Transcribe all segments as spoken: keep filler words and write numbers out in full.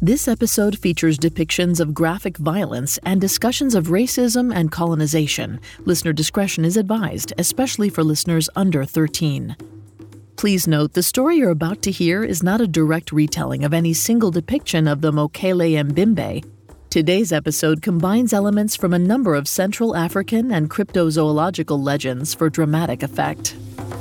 This episode features depictions of graphic violence and discussions of racism and colonization. Listener discretion is advised, especially for listeners under thirteen. Please note, the story you're about to hear is not a direct retelling of any single depiction of the Mokele Mbembe. Today's episode combines elements from a number of Central African and cryptozoological legends for dramatic effect.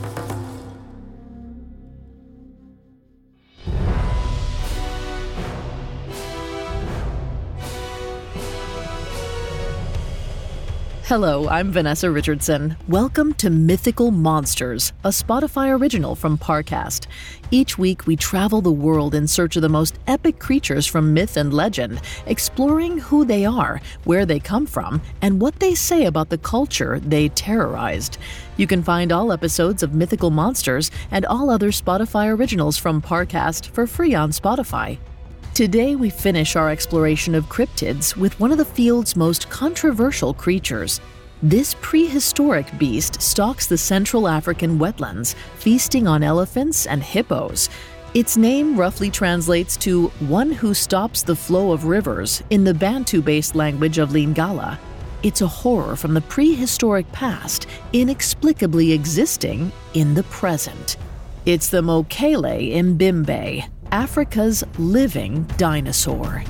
Hello, I'm Vanessa Richardson. Welcome to Mythical Monsters, a Spotify original from Parcast. Each week, we travel the world in search of the most epic creatures from myth and legend, exploring who they are, where they come from, and what they say about the culture they terrorized. You can find all episodes of Mythical Monsters and all other Spotify originals from Parcast for free on Spotify. Today, we finish our exploration of cryptids with one of the field's most controversial creatures. This prehistoric beast stalks the Central African wetlands, feasting on elephants and hippos. Its name roughly translates to "one who stops the flow of rivers" in the Bantu-based language of Lingala. It's a horror from the prehistoric past, inexplicably existing in the present. It's the Mokele Mbembe, Africa's living dinosaur.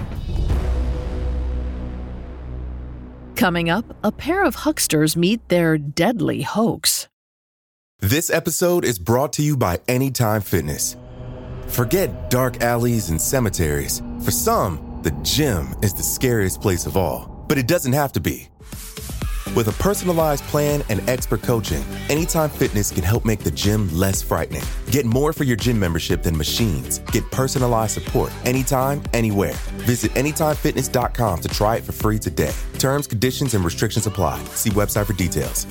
Coming up, a pair of hucksters meet their deadly hoax. This episode is brought to you by Anytime Fitness. Forget dark alleys and cemeteries. For some, the gym is the scariest place of all, but it doesn't have to be. With a personalized plan and expert coaching, Anytime Fitness can help make the gym less frightening. Get more for your gym membership than machines. Get personalized support anytime, anywhere. Visit anytime fitness dot com to try it for free today. Terms, conditions, and restrictions apply. See website for details.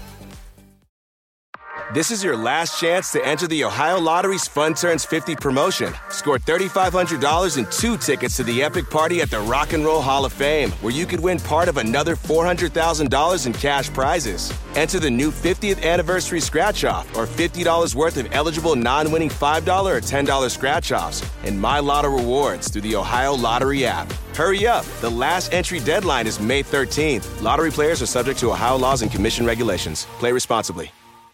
This is your last chance to enter the Ohio Lottery's Fun Turns fifty promotion. Score three thousand five hundred dollars and two tickets to the epic party at the Rock and Roll Hall of Fame, where you could win part of another four hundred thousand dollars in cash prizes. Enter the new fiftieth anniversary scratch-off or fifty dollars worth of eligible non-winning five dollars or ten dollars scratch-offs and My Lotto rewards through the Ohio Lottery app. Hurry up. The last entry deadline is May thirteenth. Lottery players are subject to Ohio laws and commission regulations. Play responsibly.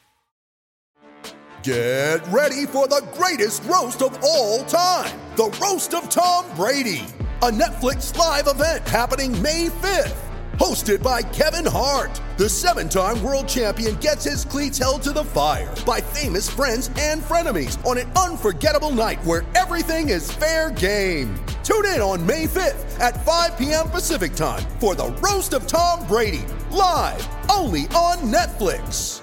Get ready for the greatest roast of all time, the Roast of Tom Brady, a Netflix live event happening May fifth. Hosted by Kevin Hart, the seven-time world champion gets his cleats held to the fire by famous friends and frenemies on an unforgettable night where everything is fair game. Tune in on May fifth at five p.m. Pacific time for the Roast of Tom Brady, live only on Netflix.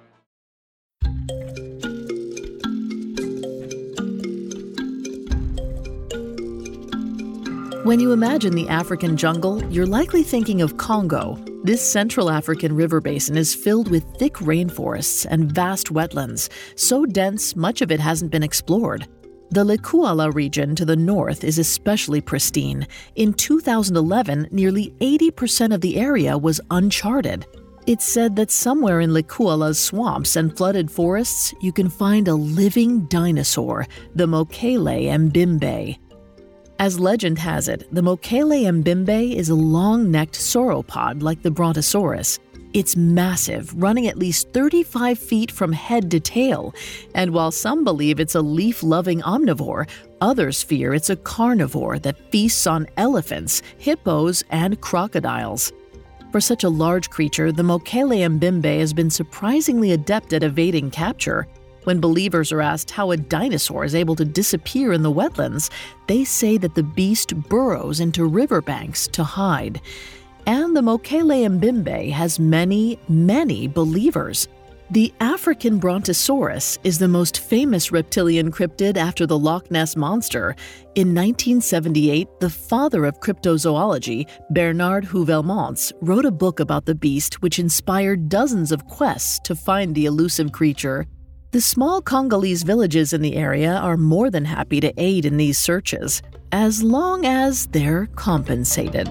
When you imagine the African jungle, you're likely thinking of Congo. This Central African river basin is filled with thick rainforests and vast wetlands, so dense much of it hasn't been explored. The Lekuala region to the north is especially pristine. In two thousand eleven, nearly eighty percent of the area was uncharted. It's said that somewhere in Lekuala's swamps and flooded forests, you can find a living dinosaur, the Mokele Mbembe. As legend has it, the Mokele Mbembe is a long-necked sauropod like the Brontosaurus. It's massive, running at least thirty-five feet from head to tail. And while some believe it's a leaf-loving omnivore, others fear it's a carnivore that feasts on elephants, hippos, and crocodiles. For such a large creature, the Mokele Mbembe has been surprisingly adept at evading capture. When believers are asked how a dinosaur is able to disappear in the wetlands, they say that the beast burrows into riverbanks to hide. And the Mokele Mbembe has many, many believers. The African Brontosaurus is the most famous reptilian cryptid after the Loch Ness Monster. In nineteen seventy-eight, the father of cryptozoology, Bernard Heuvelmans, wrote a book about the beast which inspired dozens of quests to find the elusive creature. The small Congolese villages in the area are more than happy to aid in these searches, as long as they're compensated.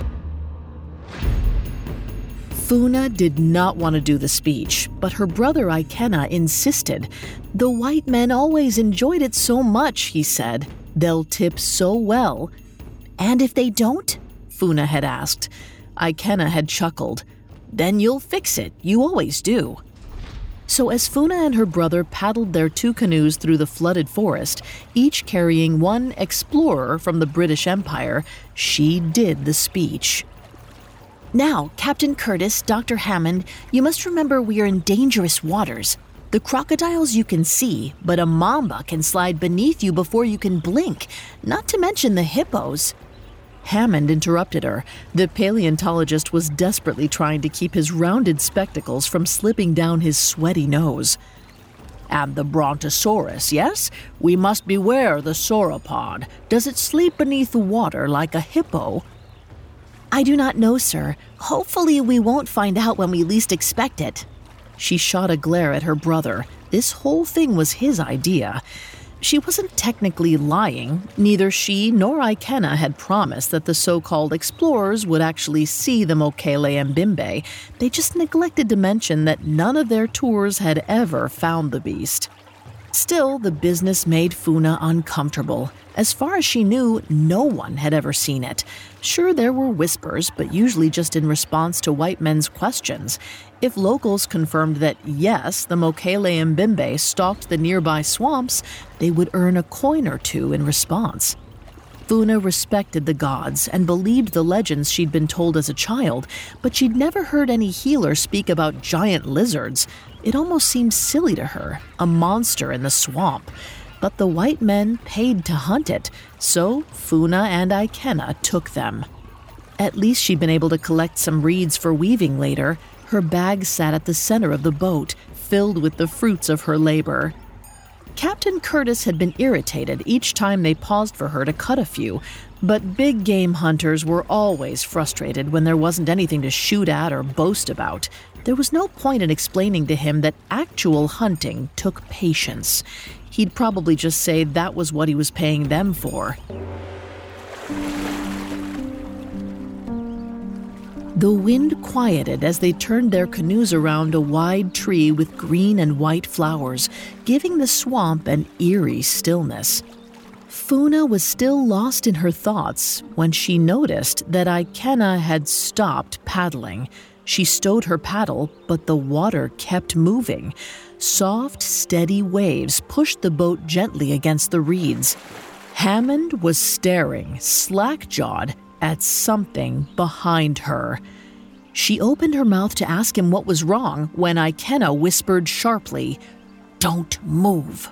Funa did not want to do the speech, but her brother Ikena insisted. The white men always enjoyed it so much, he said. They'll tip so well. And if they don't? Funa had asked. Ikena had chuckled. Then you'll fix it. You always do. So as Funa and her brother paddled their two canoes through the flooded forest, each carrying one explorer from the British Empire, she did the speech. Now, Captain Curtis, Doctor Hammond, you must remember we are in dangerous waters. The crocodiles you can see, but a mamba can slide beneath you before you can blink, not to mention the hippos. Hammond interrupted her. The paleontologist was desperately trying to keep his rounded spectacles from slipping down his sweaty nose. And the brontosaurus, yes? We must beware the sauropod. Does it sleep beneath the water like a hippo? I do not know, sir. Hopefully we won't find out when we least expect it. She shot a glare at her brother. This whole thing was his idea. She wasn't technically lying. Neither she nor Ikena had promised that the so-called explorers would actually see the Mokele Mbembe. They just neglected to mention that none of their tours had ever found the beast. Still, the business made Funa uncomfortable. As far as she knew, no one had ever seen it. Sure, there were whispers, but usually just in response to white men's questions. If locals confirmed that, yes, the Mokele Mbembe stalked the nearby swamps, they would earn a coin or two in response. Funa respected the gods and believed the legends she'd been told as a child, but she'd never heard any healer speak about giant lizards. It almost seemed silly to her, a monster in the swamp. But the white men paid to hunt it, so Funa and Ikena took them. At least she'd been able to collect some reeds for weaving later. Her bag sat at the center of the boat, filled with the fruits of her labor. Captain Curtis had been irritated each time they paused for her to cut a few, but big game hunters were always frustrated when there wasn't anything to shoot at or boast about. There was no point in explaining to him that actual hunting took patience. He'd probably just say that was what he was paying them for. The wind quieted as they turned their canoes around a wide tree with green and white flowers, giving the swamp an eerie stillness. Funa was still lost in her thoughts when she noticed that Ikena had stopped paddling. She stowed her paddle, but the water kept moving. Soft, steady waves pushed the boat gently against the reeds. Hammond was staring, slack-jawed, at something behind her. She opened her mouth to ask him what was wrong when Ikena whispered sharply, "Don't move."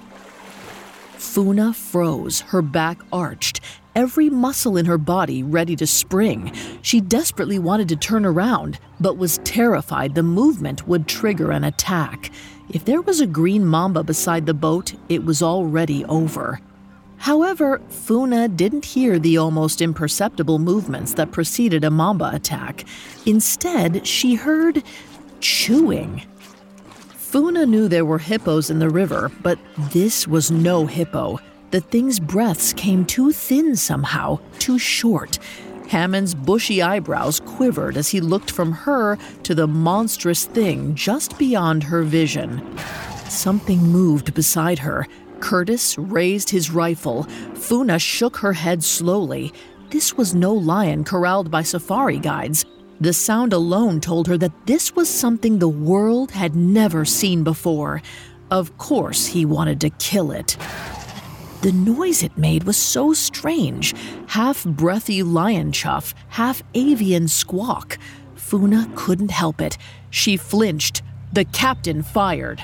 Funa froze, her back arched, every muscle in her body ready to spring. She desperately wanted to turn around, but was terrified the movement would trigger an attack. If there was a green mamba beside the boat, it was already over. However, Funa didn't hear the almost imperceptible movements that preceded a mamba attack. Instead, she heard chewing. Funa knew there were hippos in the river, but this was no hippo. The thing's breaths came too thin somehow, too short. Hammond's bushy eyebrows quivered as he looked from her to the monstrous thing just beyond her vision. Something moved beside her. Curtis raised his rifle. Funa shook her head slowly. This was no lion corralled by safari guides. The sound alone told her that this was something the world had never seen before. Of course he wanted to kill it. The noise it made was so strange, half-breathy lion chuff, half-avian squawk. Funa couldn't help it. She flinched. The captain fired.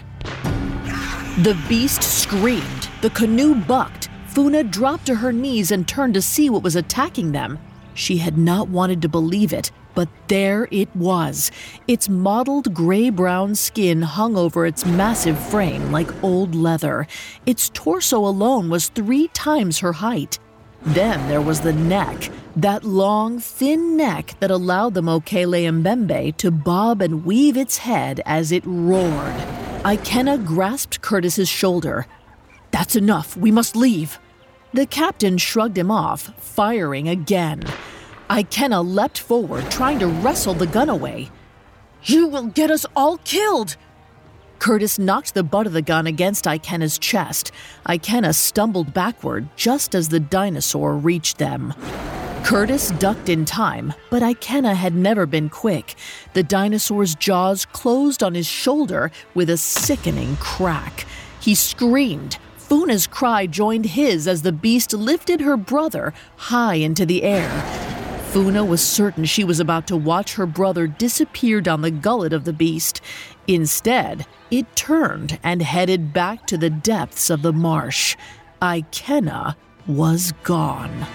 The beast screamed. The canoe bucked. Funa dropped to her knees and turned to see what was attacking them. She had not wanted to believe it, but there it was. Its mottled gray-brown skin hung over its massive frame like old leather. Its torso alone was three times her height. Then there was the neck, that long, thin neck that allowed the Mokele Mbembe to bob and weave its head as it roared. Ikena grasped Curtis's shoulder. "That's enough. We must leave." The captain shrugged him off, firing again. Ikena leapt forward, trying to wrestle the gun away. "You will get us all killed!" Curtis knocked the butt of the gun against Ikena's chest. Ikena stumbled backward just as the dinosaur reached them. Curtis ducked in time, but Ikena had never been quick. The dinosaur's jaws closed on his shoulder with a sickening crack. He screamed. Funa's cry joined his as the beast lifted her brother high into the air. Funa was certain she was about to watch her brother disappear down the gullet of the beast. Instead, it turned and headed back to the depths of the marsh. Ikena was gone.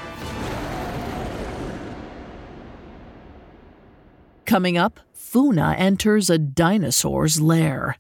Coming up, Funa enters a dinosaur's lair.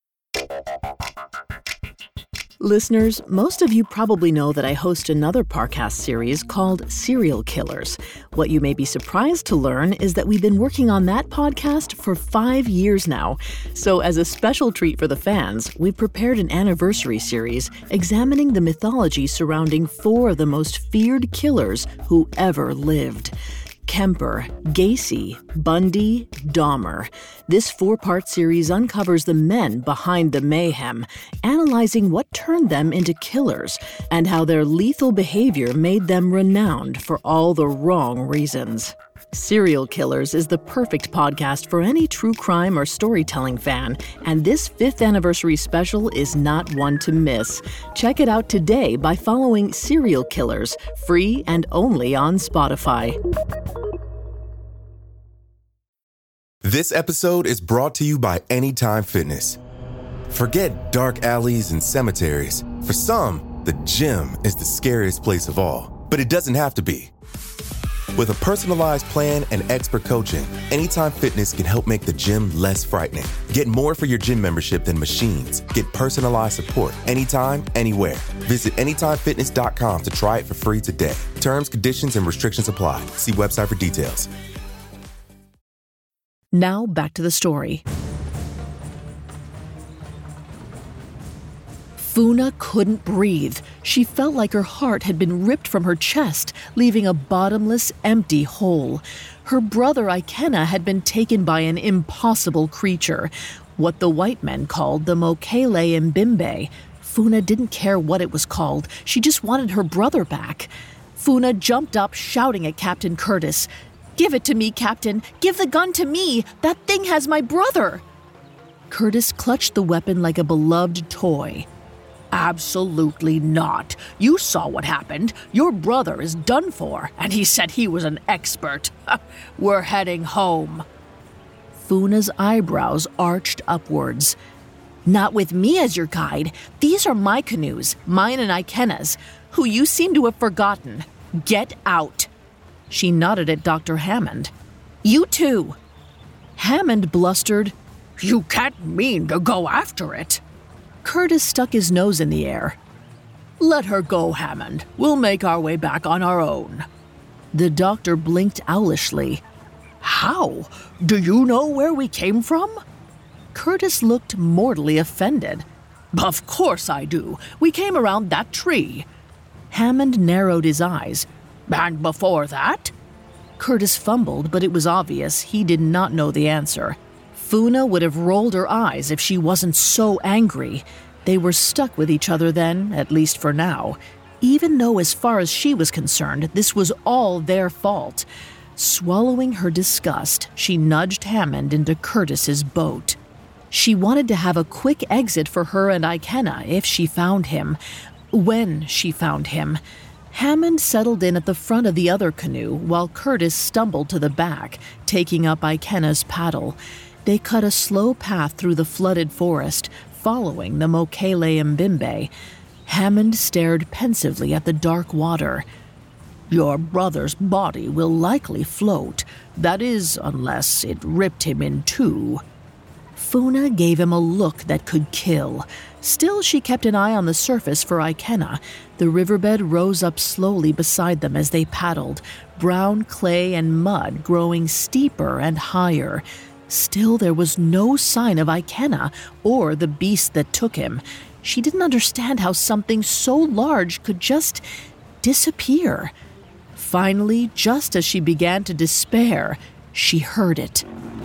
Listeners, most of you probably know that I host another podcast series called Serial Killers. What you may be surprised to learn is that we've been working on that podcast for five years now. So as a special treat for the fans, we've prepared an anniversary series examining the mythology surrounding four of the most feared killers who ever lived. Kemper, Gacy, Bundy, Dahmer. This four-part series uncovers the men behind the mayhem, analyzing what turned them into killers and how their lethal behavior made them renowned for all the wrong reasons. Serial Killers is the perfect podcast for any true crime or storytelling fan, and this fifth anniversary special is not one to miss. Check it out today by following Serial Killers, free and only on Spotify. This episode is brought to you by Anytime Fitness. Forget dark alleys and cemeteries. For some, the gym is the scariest place of all, but it doesn't have to be. With a personalized plan and expert coaching, Anytime Fitness can help make the gym less frightening. Get more for your gym membership than machines. Get personalized support anytime, anywhere. Visit anytime fitness dot com to try it for free today. Terms, conditions, and restrictions apply. See website for details. Now back to the story. Funa couldn't breathe. She felt like her heart had been ripped from her chest, leaving a bottomless, empty hole. Her brother Ikena had been taken by an impossible creature, what the white men called the Mokele Mbembe. Funa didn't care what it was called. She just wanted her brother back. Funa jumped up, shouting at Captain Curtis. "Give it to me, Captain! Give the gun to me! That thing has my brother!" Curtis clutched the weapon like a beloved toy. "Absolutely not. You saw what happened. Your brother is done for, and he said he was an expert. We're heading home." Funa's eyebrows arched upwards. "Not with me as your guide. These are my canoes, mine and Ikena's, who you seem to have forgotten. Get out." She nodded at Doctor Hammond. "You too." Hammond blustered, "You can't mean to go after it." Curtis stuck his nose in the air. "Let her go, Hammond. We'll make our way back on our own." The doctor blinked owlishly. "How? Do you know where we came from?" Curtis looked mortally offended. "Of course I do. We came around that tree." Hammond narrowed his eyes. "And before that?" Curtis fumbled, but it was obvious he did not know the answer. Funa would have rolled her eyes if she wasn't so angry. They were stuck with each other then, at least for now, even though as far as she was concerned, this was all their fault. Swallowing her disgust, she nudged Hammond into Curtis's boat. She wanted to have a quick exit for her and Ikena if she found him. When she found him. Hammond settled in at the front of the other canoe while Curtis stumbled to the back, taking up Ikena's paddle. They cut a slow path through the flooded forest, following the Mokele Mbembe. Hammond stared pensively at the dark water. "Your brother's body will likely float. That is, unless it ripped him in two." Funa gave him a look that could kill. Still, she kept an eye on the surface for Ikena. The riverbed rose up slowly beside them as they paddled, brown clay and mud growing steeper and higher. Still, there was no sign of Ikena or the beast that took him. She didn't understand how something so large could just disappear. Finally, just as she began to despair, she heard it.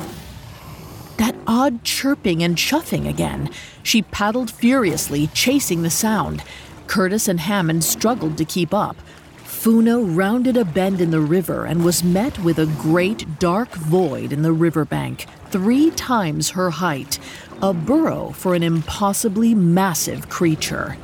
That odd chirping and chuffing again. She paddled furiously, chasing the sound. Curtis and Hammond struggled to keep up. Funa rounded a bend in the river and was met with a great dark void in the riverbank, three times her height, a burrow for an impossibly massive creature.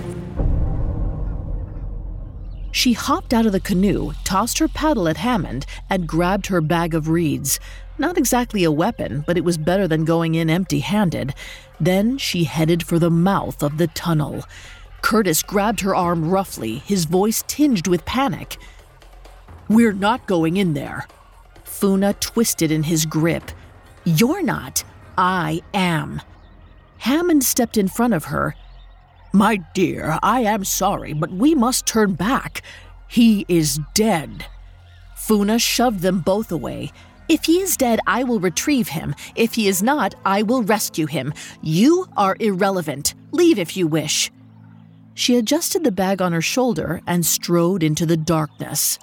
She hopped out of the canoe, tossed her paddle at Hammond, and grabbed her bag of reeds. Not exactly a weapon, but it was better than going in empty-handed. Then she headed for the mouth of the tunnel. Curtis grabbed her arm roughly, his voice tinged with panic. "We're not going in there." Funa twisted in his grip. "You're not. I am." Hammond stepped in front of her. "My dear, I am sorry, but we must turn back. He is dead." Funa shoved them both away. "If he is dead, I will retrieve him. If he is not, I will rescue him. You are irrelevant. Leave if you wish." She adjusted the bag on her shoulder and strode into the darkness.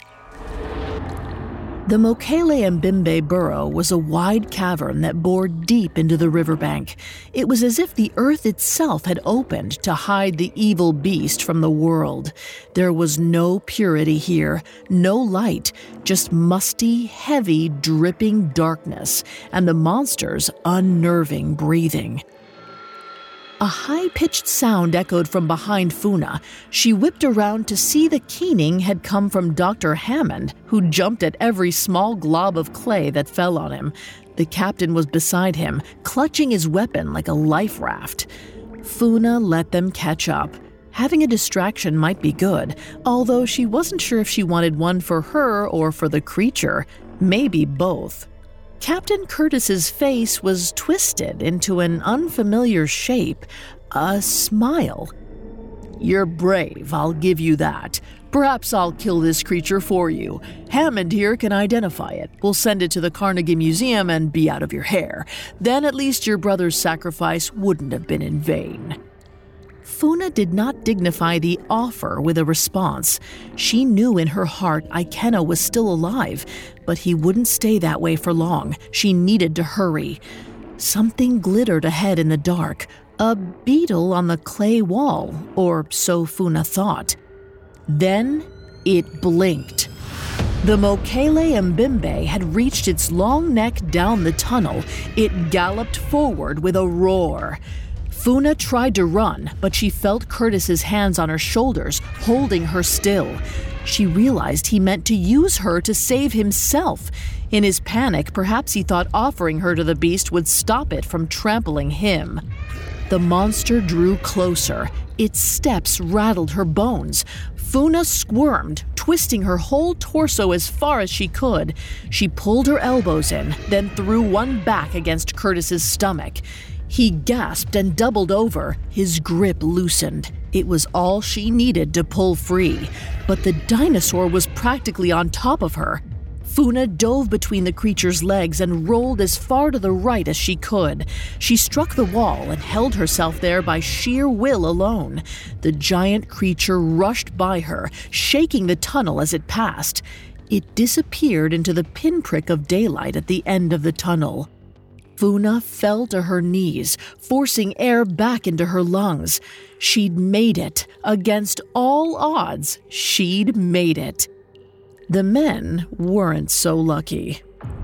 The Mokele Mbembe burrow was a wide cavern that bored deep into the riverbank. It was as if the earth itself had opened to hide the evil beast from the world. There was no purity here, no light, just musty, heavy, dripping darkness, and the monster's unnerving breathing. A high-pitched sound echoed from behind Funa. She whipped around to see the keening had come from Doctor Hammond, who jumped at every small glob of clay that fell on him. The captain was beside him, clutching his weapon like a life raft. Funa let them catch up. Having a distraction might be good, although she wasn't sure if she wanted one for her or for the creature. Maybe both. Captain Curtis's face was twisted into an unfamiliar shape, a smile. "You're brave, I'll give you that. Perhaps I'll kill this creature for you. Hammond here can identify it. We'll send it to the Carnegie Museum and be out of your hair. Then at least your brother's sacrifice wouldn't have been in vain." Funa did not dignify the offer with a response. She knew in her heart Ikena was still alive, but he wouldn't stay that way for long. She needed to hurry. Something glittered ahead in the dark, a beetle on the clay wall, or so Funa thought. Then it blinked. The Mokele Mbembe had reached its long neck down the tunnel. It galloped forward with a roar. Funa tried to run, but she felt Curtis's hands on her shoulders, holding her still. She realized he meant to use her to save himself. In his panic, perhaps he thought offering her to the beast would stop it from trampling him. The monster drew closer. Its steps rattled her bones. Funa squirmed, twisting her whole torso as far as she could. She pulled her elbows in, then threw one back against Curtis's stomach. He gasped and doubled over. His grip loosened. It was all she needed to pull free. But the dinosaur was practically on top of her. Funa dove between the creature's legs and rolled as far to the right as she could. She struck the wall and held herself there by sheer will alone. The giant creature rushed by her, shaking the tunnel as it passed. It disappeared into the pinprick of daylight at the end of the tunnel. Funa fell to her knees, forcing air back into her lungs. She'd made it. Against all odds, she'd made it. The men weren't so lucky.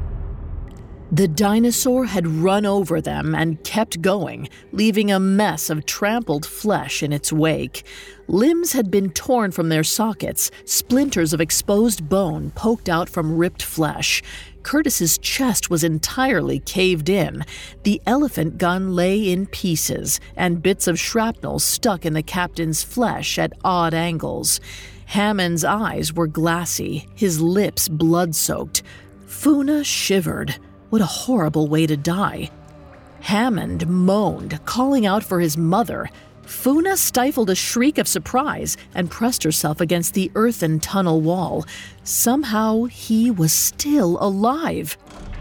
The dinosaur had run over them and kept going, leaving a mess of trampled flesh in its wake. Limbs had been torn from their sockets, splinters of exposed bone poked out from ripped flesh. Curtis's chest was entirely caved in. The elephant gun lay in pieces, and bits of shrapnel stuck in the captain's flesh at odd angles. Hammond's eyes were glassy, his lips blood-soaked. Funa shivered. What a horrible way to die. Hammond moaned, calling out for his mother. Funa stifled a shriek of surprise and pressed herself against the earthen tunnel wall. Somehow, he was still alive.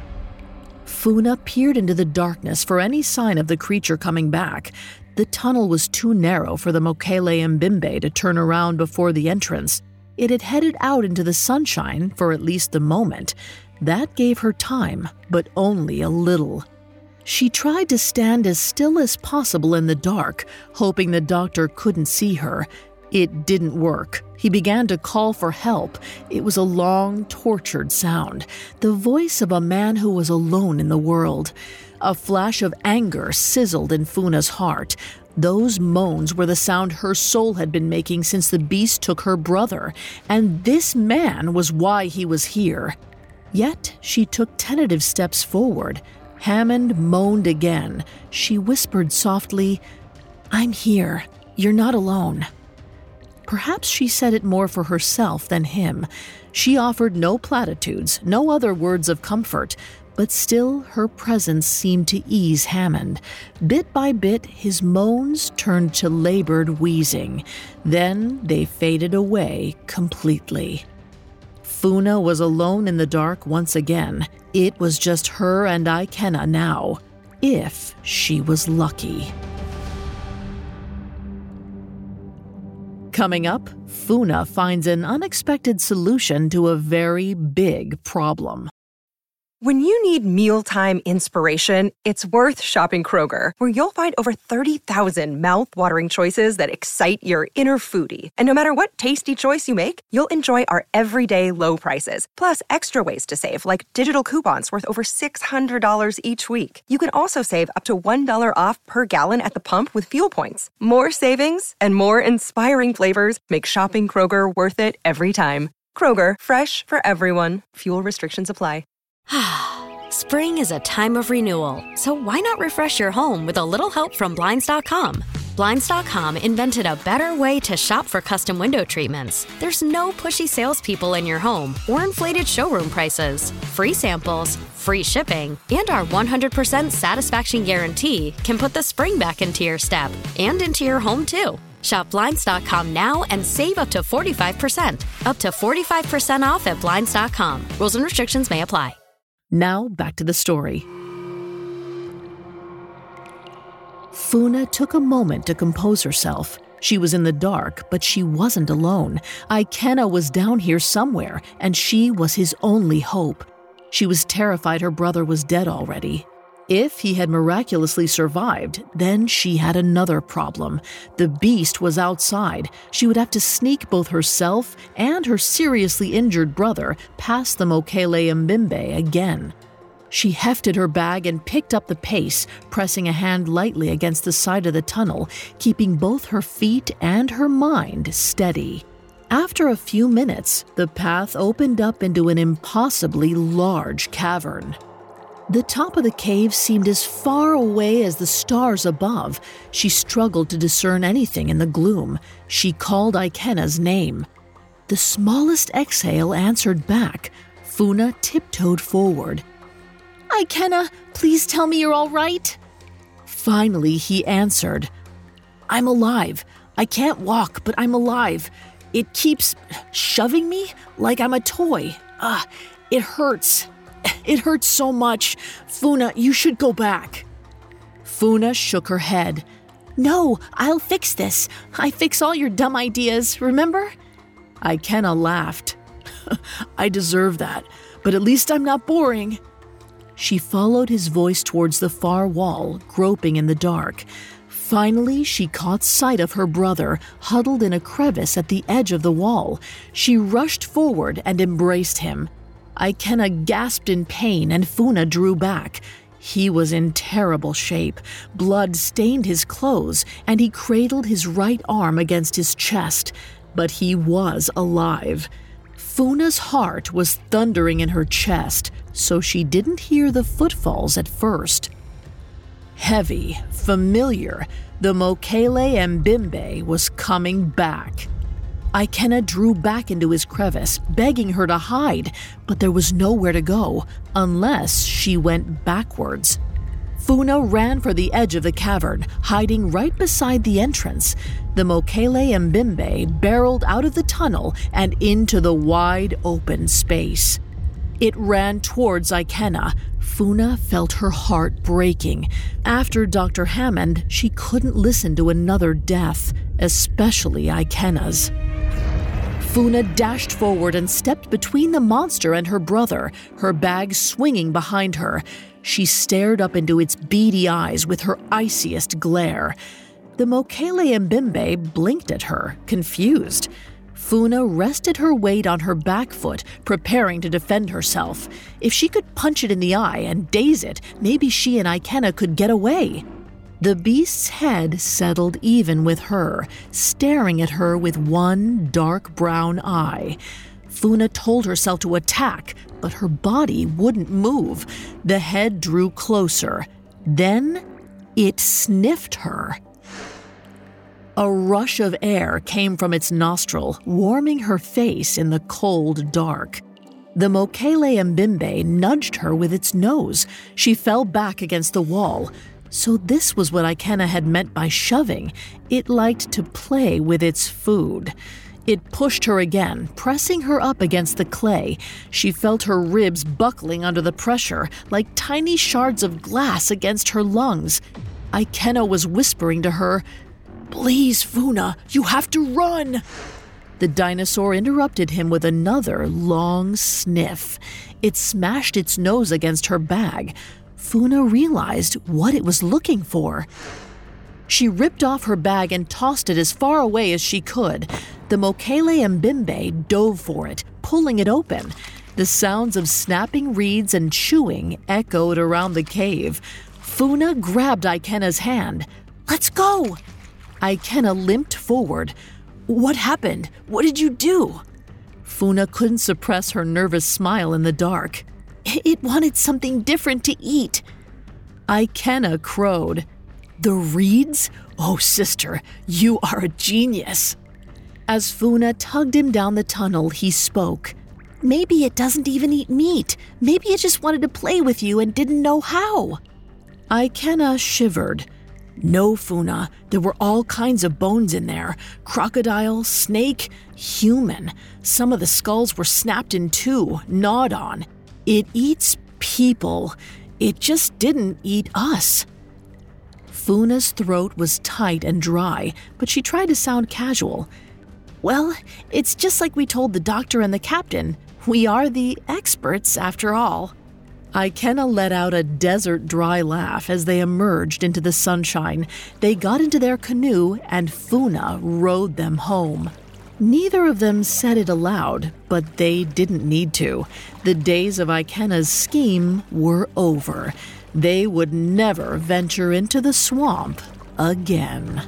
Funa peered into the darkness for any sign of the creature coming back. The tunnel was too narrow for the Mokele Mbembe to turn around before the entrance. It had headed out into the sunshine for at least the moment. That gave her time, but only a little. She tried to stand as still as possible in the dark, hoping the doctor couldn't see her. It didn't work. He began to call for help. It was a long, tortured sound, the voice of a man who was alone in the world. A flash of anger sizzled in Funa's heart. Those moans were the sound her soul had been making since the beast took her brother, and this man was why he was here. Yet she took tentative steps forward. Hammond moaned again. She whispered softly, "I'm here. You're not alone." Perhaps she said it more for herself than him. She offered no platitudes, no other words of comfort, but still her presence seemed to ease Hammond. Bit by bit, his moans turned to labored wheezing. Then they faded away completely. Funa was alone in the dark once again. It was just her and Ikenna now, if she was lucky. Coming up, Funa finds an unexpected solution to a very big problem. When you need mealtime inspiration, it's worth shopping Kroger, where you'll find over thirty thousand mouth-watering choices that excite your inner foodie. And no matter what tasty choice you make, you'll enjoy our everyday low prices, plus extra ways to save, like digital coupons worth over six hundred dollars each week. You can also save up to one dollar off per gallon at the pump with fuel points. More savings and more inspiring flavors make shopping Kroger worth it every time. Kroger, fresh for everyone. Fuel restrictions apply. Spring is a time of renewal, so why not refresh your home with a little help from Blinds dot com? Blinds dot com invented a better way to shop for custom window treatments. There's no pushy salespeople in your home or inflated showroom prices. Free samples, free shipping, and our one hundred percent satisfaction guarantee can put the spring back into your step and into your home, too. Shop Blinds dot com now and save up to forty-five percent. Up to forty-five percent off at Blinds dot com. Rules and restrictions may apply. Now, back to the story. Funa took a moment to compose herself. She was in the dark, but she wasn't alone. Ikenna was down here somewhere, and she was his only hope. She was terrified her brother was dead already. If he had miraculously survived, then she had another problem. The beast was outside. She would have to sneak both herself and her seriously injured brother past the Mokele Mbembe again. She hefted her bag and picked up the pace, pressing a hand lightly against the side of the tunnel, keeping both her feet and her mind steady. After a few minutes, the path opened up into an impossibly large cavern. The top of the cave seemed as far away as the stars above. She struggled to discern anything in the gloom. She called Ikenna's name. The smallest exhale answered back. Funa tiptoed forward. "Ikenna, please tell me you're all right." Finally, he answered. "I'm alive. I can't walk, but I'm alive. It keeps shoving me like I'm a toy. Ah, it hurts. It hurts so much. Funa, you should go back." Funa shook her head. "No, I'll fix this. I fix all your dumb ideas, remember?" Ikenna laughed. "I deserve that, but at least I'm not boring." She followed his voice towards the far wall, groping in the dark. Finally, she caught sight of her brother, huddled in a crevice at the edge of the wall. She rushed forward and embraced him. Ikenna gasped in pain and Funa drew back. He was in terrible shape. Blood stained his clothes, and he cradled his right arm against his chest. But he was alive. Funa's heart was thundering in her chest, so she didn't hear the footfalls at first. Heavy, familiar, the Mokele Mbembe was coming back. Ikenna drew back into his crevice, begging her to hide, but there was nowhere to go, unless she went backwards. Funa ran for the edge of the cavern, hiding right beside the entrance. The Mokele Mbembe barreled out of the tunnel and into the wide open space. It ran towards Ikenna. Funa felt her heart breaking. After Doctor Hammond, she couldn't listen to another death, especially Ikenna's. Funa dashed forward and stepped between the monster and her brother, her bag swinging behind her. She stared up into its beady eyes with her iciest glare. The Mokele Mbembe blinked at her, confused. Funa rested her weight on her back foot, preparing to defend herself. If she could punch it in the eye and daze it, maybe she and Ikena could get away. The beast's head settled even with her, staring at her with one dark brown eye. Funa told herself to attack, but her body wouldn't move. The head drew closer. Then it sniffed her. A rush of air came from its nostril, warming her face in the cold dark. The Mokele Mbembe nudged her with its nose. She fell back against the wall. So this was what Ikena had meant by shoving. It liked to play with its food. It pushed her again, pressing her up against the clay. She felt her ribs buckling under the pressure, like tiny shards of glass against her lungs. Ikena was whispering to her, "Please, Funa, you have to run!" The dinosaur interrupted him with another long sniff. It smashed its nose against her bag. Funa realized what it was looking for. She ripped off her bag and tossed it as far away as she could. The Mokele Mbembe dove for it, pulling it open. The sounds of snapping reeds and chewing echoed around the cave. Funa grabbed Ikena's hand. "Let's go!" Ikena limped forward. "What happened? What did you do?" Funa couldn't suppress her nervous smile in the dark. "It wanted something different to eat." Ikena crowed. "The reeds? Oh, sister, you are a genius." As Funa tugged him down the tunnel, he spoke. "Maybe it doesn't even eat meat. Maybe it just wanted to play with you and didn't know how." Ikena shivered. "No, Funa, there were all kinds of bones in there. Crocodile, snake, human. Some of the skulls were snapped in two, gnawed on. It eats people. It just didn't eat us." Funa's throat was tight and dry, but she tried to sound casual. "Well, it's just like we told the doctor and the captain. We are the experts, after all." Ikena let out a desert dry laugh as they emerged into the sunshine. They got into their canoe and Funa rowed them home. Neither of them said it aloud, but they didn't need to. The days of Ikena's scheme were over. They would never venture into the swamp again.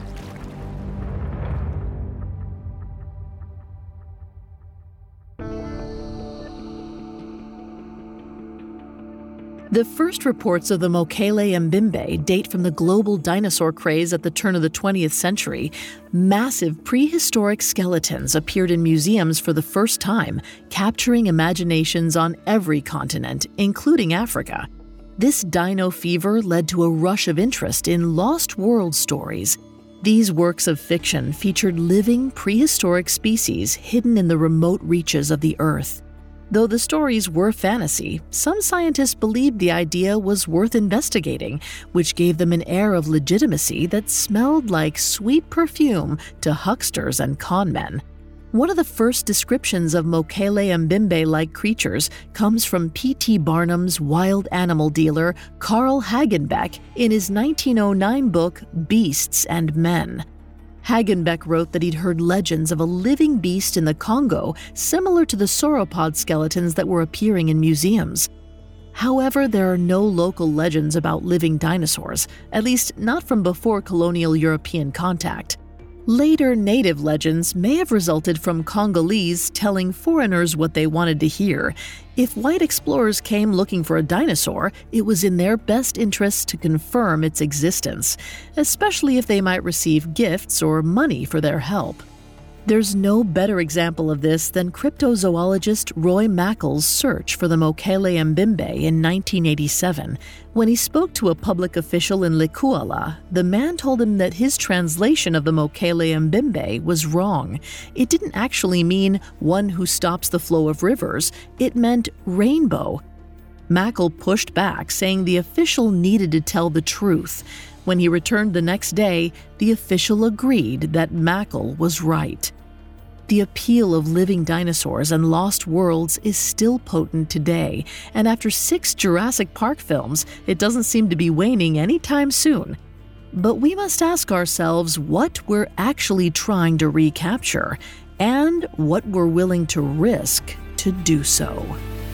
The first reports of the Mokele Mbembe date from the global dinosaur craze at the turn of the twentieth century. Massive prehistoric skeletons appeared in museums for the first time, capturing imaginations on every continent, including Africa. This dino fever led to a rush of interest in lost world stories. These works of fiction featured living prehistoric species hidden in the remote reaches of the Earth. Though the stories were fantasy, some scientists believed the idea was worth investigating, which gave them an air of legitimacy that smelled like sweet perfume to hucksters and conmen. One of the first descriptions of Mokele Mbembe-like creatures comes from P T Barnum's wild animal dealer Carl Hagenbeck in his nineteen oh nine book Beasts and Men. Hagenbeck wrote that he'd heard legends of a living beast in the Congo similar to the sauropod skeletons that were appearing in museums. However, there are no local legends about living dinosaurs, at least not from before colonial European contact. Later native legends may have resulted from Congolese telling foreigners what they wanted to hear. If white explorers came looking for a dinosaur, it was in their best interest to confirm its existence, especially if they might receive gifts or money for their help. There's no better example of this than cryptozoologist Roy Mackall's search for the Mokele Mbembe in nineteen eighty-seven. When he spoke to a public official in Likuala, the man told him that his translation of the Mokele Mbembe was wrong. It didn't actually mean one who stops the flow of rivers, it meant rainbow. Mackall pushed back, saying the official needed to tell the truth. When he returned the next day, the official agreed that Mackall was right. The appeal of living dinosaurs and lost worlds is still potent today, and after six Jurassic Park films, it doesn't seem to be waning anytime soon. But we must ask ourselves what we're actually trying to recapture, and what we're willing to risk to do so.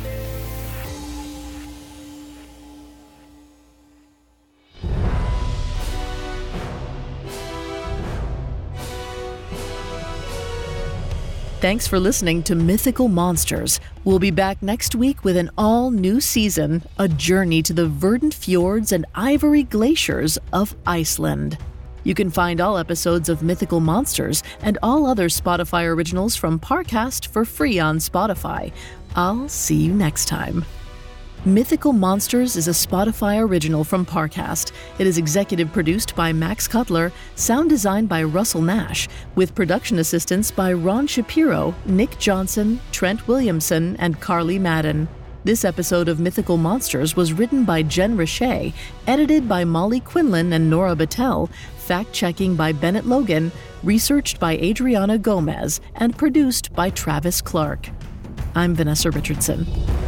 Thanks for listening to Mythical Monsters. We'll be back next week with an all-new season, a journey to the verdant fjords and ivory glaciers of Iceland. You can find all episodes of Mythical Monsters and all other Spotify originals from Parcast for free on Spotify. I'll see you next time. Mythical Monsters is a Spotify original from Parcast. It is executive produced by Max Cutler, sound designed by Russell Nash, with production assistance by Ron Shapiro, Nick Johnson, Trent Williamson, and Carly Madden. This episode of Mythical Monsters was written by Jen Richey, edited by Molly Quinlan and Nora Battelle, fact-checking by Bennett Logan, researched by Adriana Gomez, and produced by Travis Clark. I'm Vanessa Richardson.